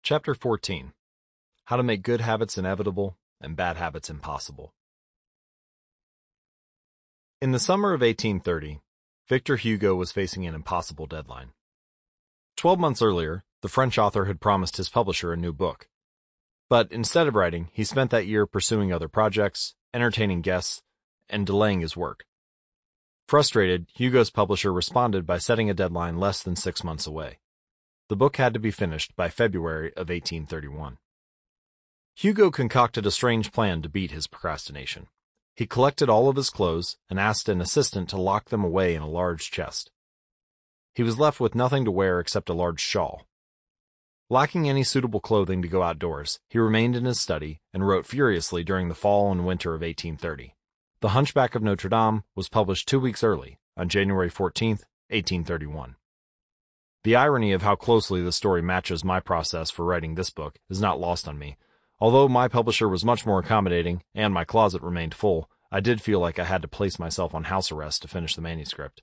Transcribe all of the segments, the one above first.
Chapter 14. How to make good habits inevitable and bad habits impossible. In the summer of 1830, Victor Hugo was facing an impossible deadline. 12 months earlier, the French author had promised his publisher a new book. But instead of writing, he spent that year pursuing other projects, entertaining guests, and delaying his work. Frustrated, Hugo's publisher responded by setting a deadline less than 6 months away. The book had to be finished by February of 1831. Hugo concocted a strange plan to beat his procrastination. He collected all of his clothes and asked an assistant to lock them away in a large chest. He was left with nothing to wear except a large shawl. Lacking any suitable clothing to go outdoors, he remained in his study and wrote furiously during the fall and winter of 1830. The Hunchback of Notre Dame was published 2 weeks early, on January 14, 1831. The irony of how closely the story matches my process for writing this book is not lost on me. Although my publisher was much more accommodating and my closet remained full, I did feel like I had to place myself on house arrest to finish the manuscript.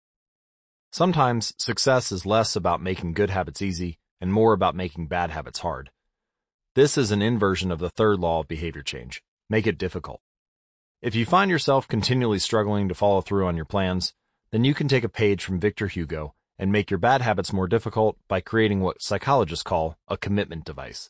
Sometimes success is less about making good habits easy and more about making bad habits hard. This is an inversion of the third law of behavior change: make it difficult. If you find yourself continually struggling to follow through on your plans, then you can take a page from Victor Hugo and make your bad habits more difficult by creating what psychologists call a commitment device.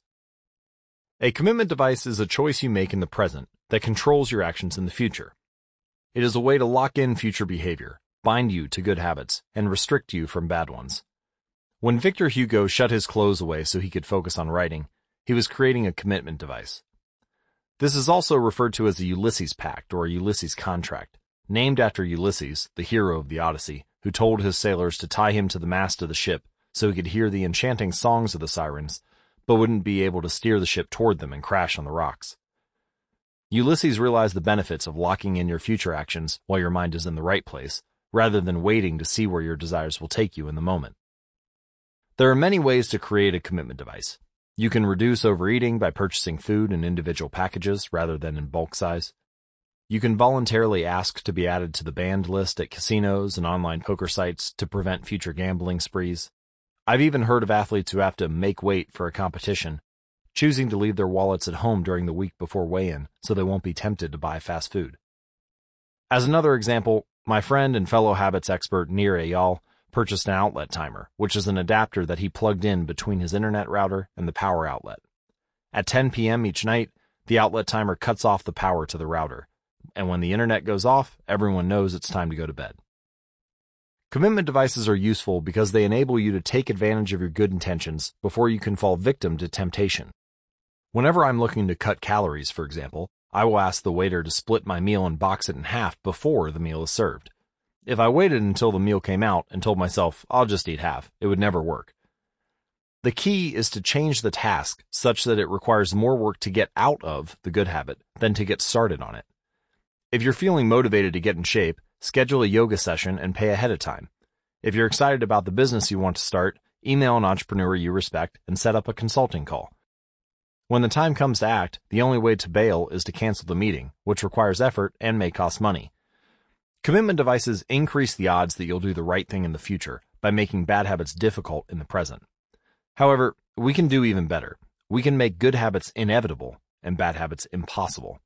A commitment device is a choice you make in the present that controls your actions in the future. It is a way to lock in future behavior, bind you to good habits, and restrict you from bad ones. When Victor Hugo shut his clothes away so he could focus on writing, he was creating a commitment device. This is also referred to as a Ulysses Pact or a Ulysses Contract, named after Ulysses, the hero of the Odyssey, who told his sailors to tie him to the mast of the ship so he could hear the enchanting songs of the sirens, but wouldn't be able to steer the ship toward them and crash on the rocks. Ulysses realized the benefits of locking in your future actions while your mind is in the right place, rather than waiting to see where your desires will take you in the moment. There are many ways to create a commitment device. You can reduce overeating by purchasing food in individual packages rather than in bulk size. You can voluntarily ask to be added to the banned list at casinos and online poker sites to prevent future gambling sprees. I've even heard of athletes who have to make weight for a competition, choosing to leave their wallets at home during the week before weigh-in so they won't be tempted to buy fast food. As another example, my friend and fellow habits expert Nir Eyal purchased an outlet timer, which is an adapter that he plugged in between his internet router and the power outlet. At 10 p.m. each night, the outlet timer cuts off the power to the router, and when the internet goes off, everyone knows it's time to go to bed. Commitment devices are useful because they enable you to take advantage of your good intentions before you can fall victim to temptation. Whenever I'm looking to cut calories, for example, I will ask the waiter to split my meal and box it in half before the meal is served. If I waited until the meal came out and told myself, I'll just eat half, it would never work. The key is to change the task such that it requires more work to get out of the good habit than to get started on it. If you're feeling motivated to get in shape, schedule a yoga session and pay ahead of time. If you're excited about the business you want to start, email an entrepreneur you respect and set up a consulting call. When the time comes to act, the only way to bail is to cancel the meeting, which requires effort and may cost money. Commitment devices increase the odds that you'll do the right thing in the future by making bad habits difficult in the present. However, we can do even better. We can make good habits inevitable and bad habits impossible.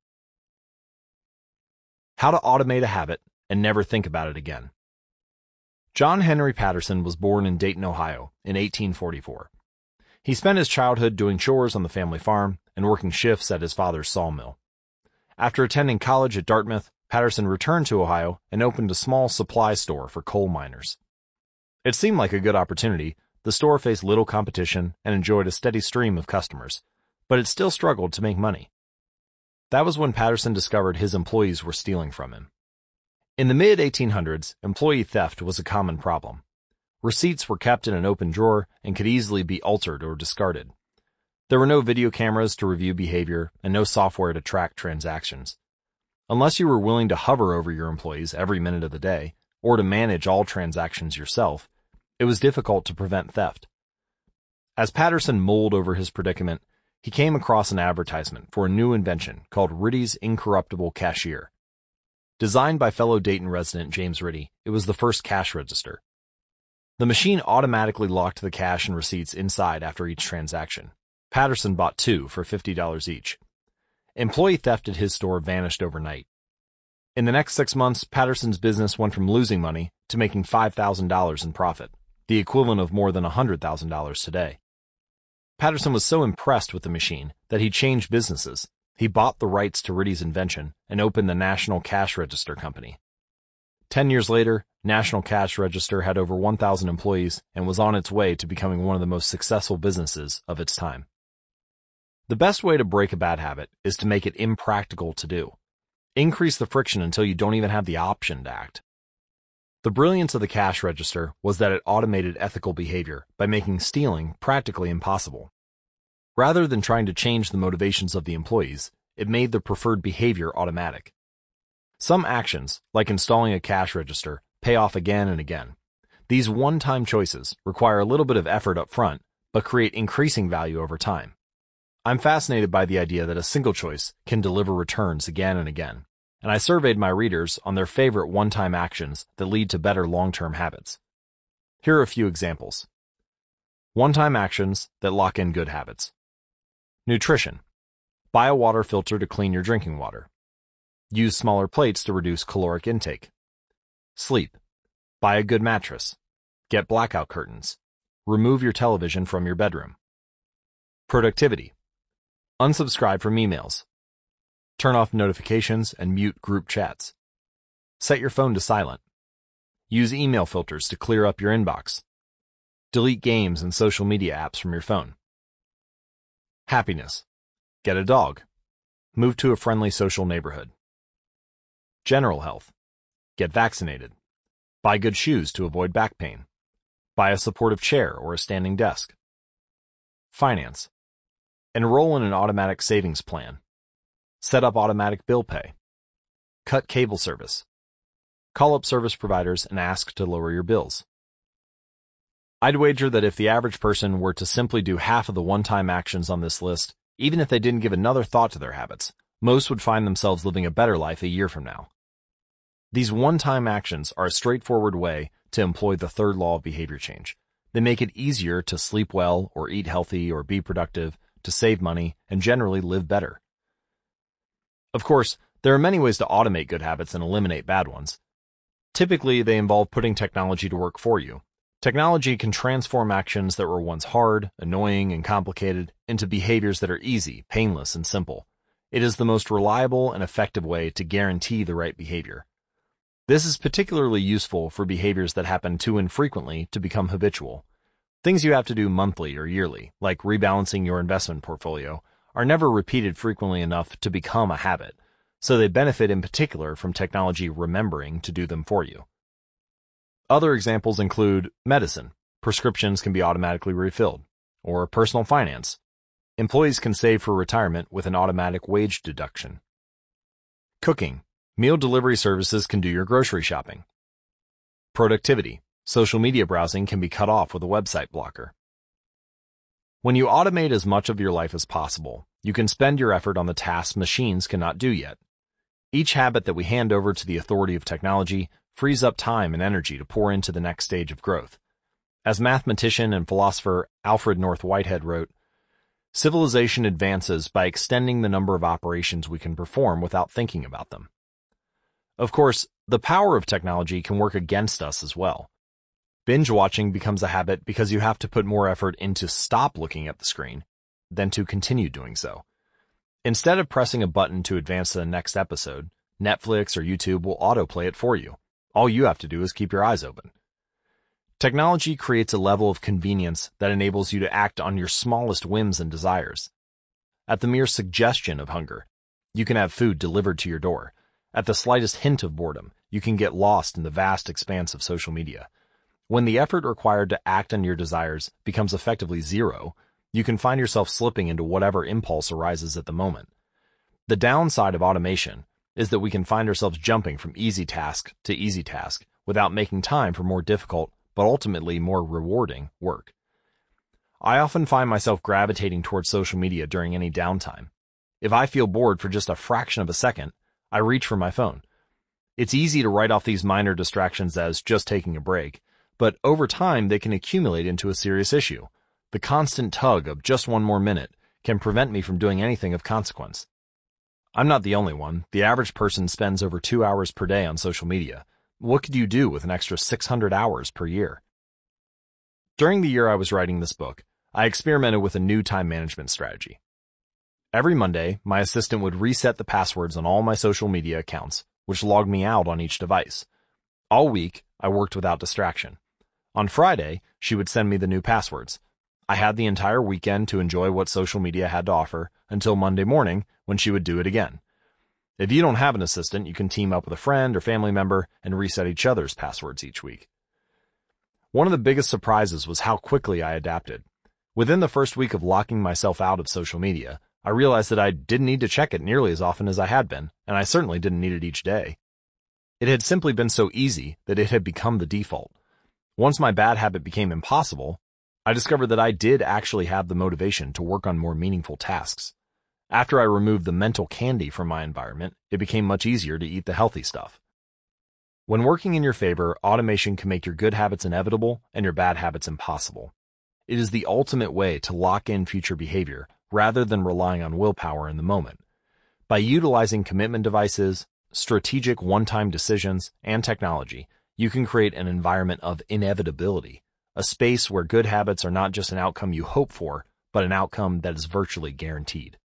How to automate a habit and never think about it again. John Henry Patterson was born in Dayton, Ohio, in 1844. He spent his childhood doing chores on the family farm and working shifts at his father's sawmill. After attending college at Dartmouth, Patterson returned to Ohio and opened a small supply store for coal miners. It seemed like a good opportunity. The store faced little competition and enjoyed a steady stream of customers, but it still struggled to make money. That was when Patterson discovered his employees were stealing from him. In the mid-1800s, employee theft was a common problem. Receipts were kept in an open drawer and could easily be altered or discarded. There were no video cameras to review behavior and no software to track transactions. Unless you were willing to hover over your employees every minute of the day, or to manage all transactions yourself, it was difficult to prevent theft. As Patterson mulled over his predicament, he came across an advertisement for a new invention called Ritty's Incorruptible Cashier. Designed by fellow Dayton resident James Ritty, it was the first cash register. The machine automatically locked the cash and receipts inside after each transaction. Patterson bought 2 for $50 each. Employee theft at his store vanished overnight. In the next 6 months, Patterson's business went from losing money to making $5,000 in profit, the equivalent of more than $100,000 today. Patterson was so impressed with the machine that he changed businesses. He bought the rights to Ritty's invention and opened the National Cash Register Company. 10 years later, National Cash Register had over 1,000 employees and was on its way to becoming one of the most successful businesses of its time. The best way to break a bad habit is to make it impractical to do. Increase the friction until you don't even have the option to act. The brilliance of the cash register was that it automated ethical behavior by making stealing practically impossible. Rather than trying to change the motivations of the employees, it made the preferred behavior automatic. Some actions, like installing a cash register, pay off again and again. These one-time choices require a little bit of effort up front, but create increasing value over time. I'm fascinated by the idea that a single choice can deliver returns again and again, and I surveyed my readers on their favorite one-time actions that lead to better long-term habits. Here are a few examples. One-time actions that lock in good habits. Nutrition. Buy a water filter to clean your drinking water. Use smaller plates to reduce caloric intake. Sleep. Buy a good mattress. Get blackout curtains. Remove your television from your bedroom. Productivity. Unsubscribe from emails. Turn off notifications and mute group chats. Set your phone to silent. Use email filters to clear up your inbox. Delete games and social media apps from your phone. Happiness. Get a dog. Move to a friendly social neighborhood. General health. Get vaccinated. Buy good shoes to avoid back pain. Buy a supportive chair or a standing desk. Finance. Enroll in an automatic savings plan. Set up automatic bill pay. Cut cable service. Call up service providers and ask to lower your bills. I'd wager that if the average person were to simply do half of the one-time actions on this list, even if they didn't give another thought to their habits, most would find themselves living a better life a year from now. These one-time actions are a straightforward way to employ the third law of behavior change. They make it easier to sleep well or eat healthy or be productive, to save money, and generally live better. Of course, there are many ways to automate good habits and eliminate bad ones. Typically, they involve putting technology to work for you. Technology can transform actions that were once hard, annoying, and complicated into behaviors that are easy, painless, and simple. It is the most reliable and effective way to guarantee the right behavior. This is particularly useful for behaviors that happen too infrequently to become habitual. Things you have to do monthly or yearly, like rebalancing your investment portfolio, are never repeated frequently enough to become a habit, so they benefit in particular from technology remembering to do them for you. Other examples include medicine. Prescriptions can be automatically refilled. Or personal finance. Employees can save for retirement with an automatic wage deduction. Cooking. Meal delivery services can do your grocery shopping. Productivity. Social media browsing can be cut off with a website blocker. When you automate as much of your life as possible, you can spend your effort on the tasks machines cannot do yet. Each habit that we hand over to the authority of technology frees up time and energy to pour into the next stage of growth. As mathematician and philosopher Alfred North Whitehead wrote, "Civilization advances by extending the number of operations we can perform without thinking about them." Of course, the power of technology can work against us as well. Binge watching becomes a habit because you have to put more effort into stop looking at the screen than to continue doing so. Instead of pressing a button to advance to the next episode, Netflix or YouTube will autoplay it for you. All you have to do is keep your eyes open. Technology creates a level of convenience that enables you to act on your smallest whims and desires. At the mere suggestion of hunger, you can have food delivered to your door. At the slightest hint of boredom, you can get lost in the vast expanse of social media. When the effort required to act on your desires becomes effectively zero, you can find yourself slipping into whatever impulse arises at the moment. The downside of automation is that we can find ourselves jumping from easy task to easy task without making time for more difficult, but ultimately more rewarding work. I often find myself gravitating towards social media during any downtime. If I feel bored for just a fraction of a second, I reach for my phone. It's easy to write off these minor distractions as just taking a break, but over time they can accumulate into a serious issue. The constant tug of just one more minute can prevent me from doing anything of consequence. I'm not the only one. The average person spends over 2 hours per day on social media. What could you do with an extra 600 hours per year? During the year I was writing this book, I experimented with a new time management strategy. Every Monday, my assistant would reset the passwords on all my social media accounts, which logged me out on each device. All week, I worked without distraction. On Friday, she would send me the new passwords. I had the entire weekend to enjoy what social media had to offer until Monday morning when she would do it again. If you don't have an assistant, you can team up with a friend or family member and reset each other's passwords each week. One of the biggest surprises was how quickly I adapted. Within the first week of locking myself out of social media, I realized that I didn't need to check it nearly as often as I had been, and I certainly didn't need it each day. It had simply been so easy that it had become the default. Once my bad habit became impossible, I discovered that I did actually have the motivation to work on more meaningful tasks. After I removed the mental candy from my environment, it became much easier to eat the healthy stuff. When working in your favor, automation can make your good habits inevitable and your bad habits impossible. It is the ultimate way to lock in future behavior rather than relying on willpower in the moment. By utilizing commitment devices, strategic one-time decisions, and technology, you can create an environment of inevitability, a space where good habits are not just an outcome you hope for, but an outcome that is virtually guaranteed.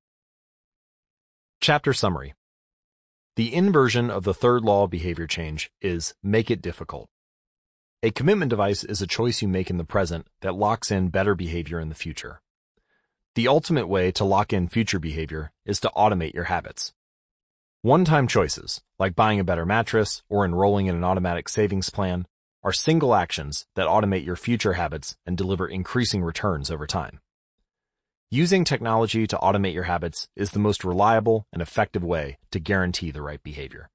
Chapter Summary. The inversion of the third law of behavior change is make it difficult. A commitment device is a choice you make in the present that locks in better behavior in the future. The ultimate way to lock in future behavior is to automate your habits. One-time choices, like buying a better mattress or enrolling in an automatic savings plan, are single actions that automate your future habits and deliver increasing returns over time. Using technology to automate your habits is the most reliable and effective way to guarantee the right behavior.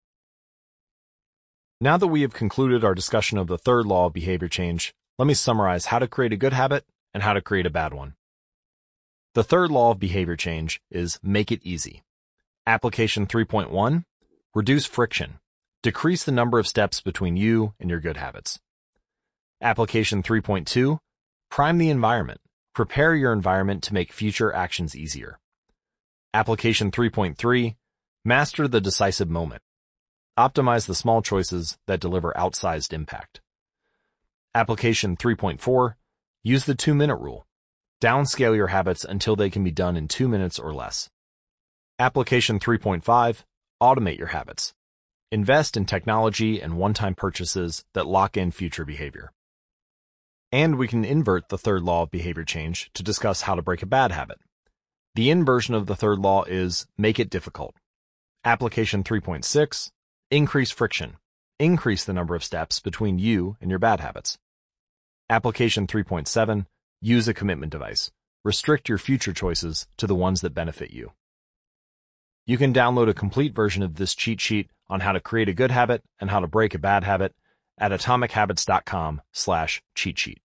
Now that we have concluded our discussion of the third law of behavior change, let me summarize how to create a good habit and how to create a bad one. The third law of behavior change is make it easy. Application 3.1, reduce friction. Decrease the number of steps between you and your good habits. Application 3.2, prime the environment. Prepare your environment to make future actions easier. Application 3.3, master the decisive moment. Optimize the small choices that deliver outsized impact. Application 3.4, use the 2-minute rule. Downscale your habits until they can be done in 2 minutes or less. Application 3.5, automate your habits. Invest in technology and one-time purchases that lock in future behavior. And we can invert the third law of behavior change to discuss how to break a bad habit. The inversion of the third law is make it difficult. Application 3.6, increase friction. Increase the number of steps between you and your bad habits. Application 3.7, use a commitment device. Restrict your future choices to the ones that benefit you. You can download a complete version of this cheat sheet on how to create a good habit and how to break a bad habit at atomichabits.com/cheat sheet.